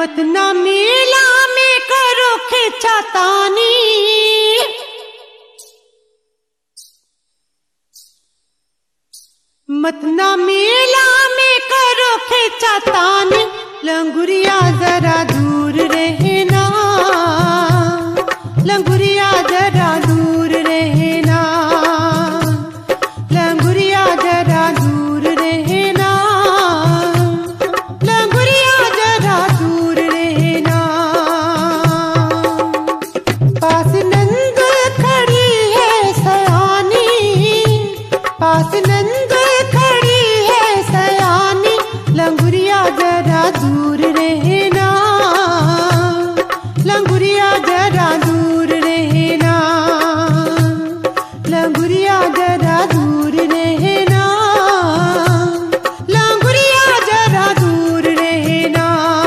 मत ना मेला में करो खिंचातानी, मत ना मेला में करो खिंचातानी। लंगुरिया जरा दूर रहना, लंगुरिया जरा दूर रहना, लंगुरिया जरा दूर रहना, लंगुरिया जरा दूर रहना। पास नंद खड़ी है सयानी, पास नंद खड़ी है सयानी। लंगुरिया जरा दूर रहना, लंगुरिया जरा दूर रहना, लंगुरिया जरा दूर रहना, लंगुरिया जरा दूर रहना।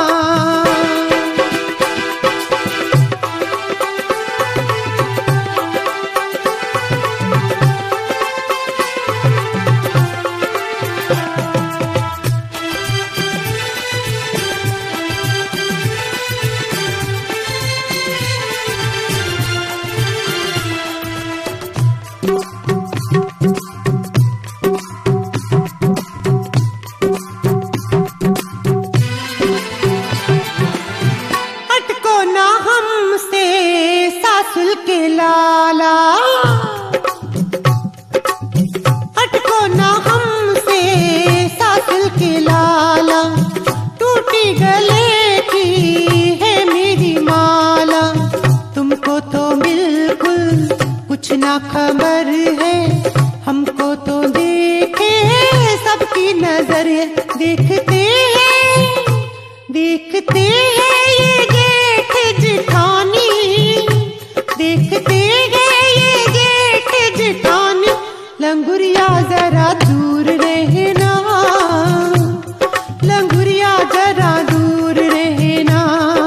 अटको ना हमसे सासुल के लाला, अटको ना हमसे सासुल के लाला। टूटी गले की है मेरी माला, तुमको तो बिल्कुल कुछ ना खबर है, हमको तो देखे सबकी नजर है। देखते हैं, देखते हैं ये जेठ जिठानी, देखते हैं ये जेठ जिठानी। लंगुरिया जरा दूर रहना, लंगुरिया जरा दूर रहना,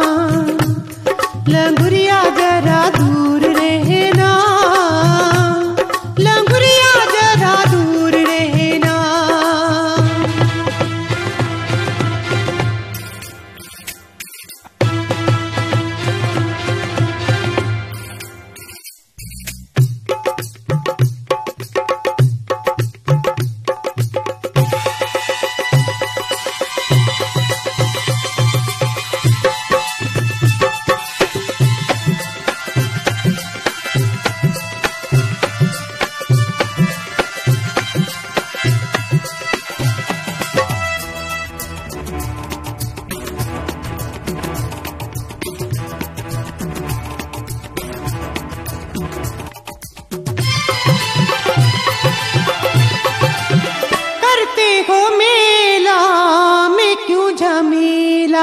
लंगुरिया जरा दूर रहना, लंगुरिया जरा दूर रहना। करते हो मेला में क्यों झमेला,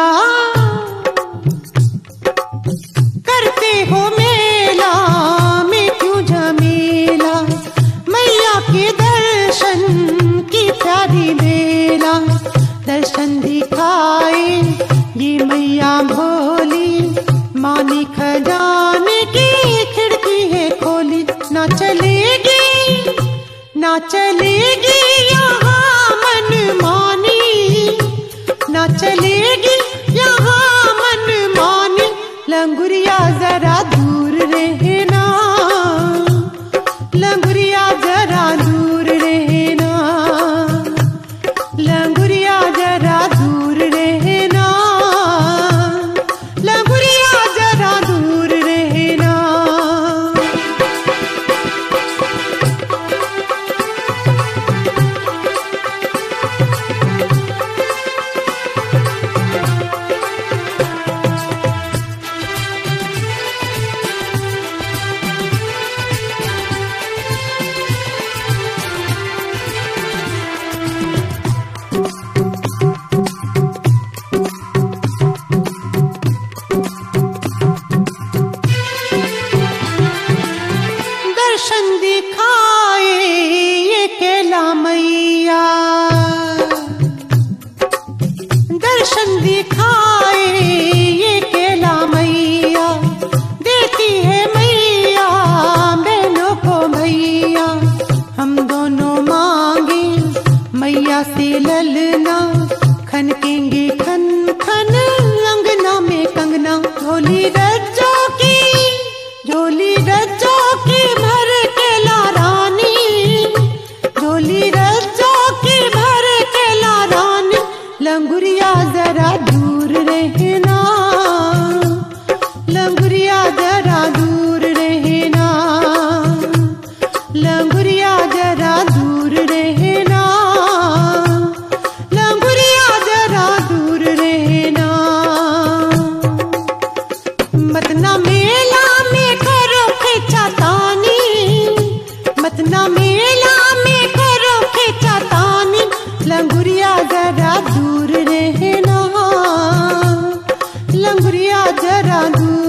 करते हो मेला में क्यों झमेला। मैया के दर्शन की प्यारी बेला, दर्शन दिखाए ये मैया भोली। मानी खजाने की खिड़की है खोली, ना चलेगी, ना चलेगी यहाँ मनमानी, ना चलेगी यहाँ मनमानी। लंगुरिया जरा दूर रहना, लंगुरिया जरा दूर रहना, लंगुरिया जरा दूर रहना, लंगुरिया जरा दूर रहना। ना मेला में करो खींचा तानी, लंगुरिया जरा दूर रहना, लंगुरिया जरा दूर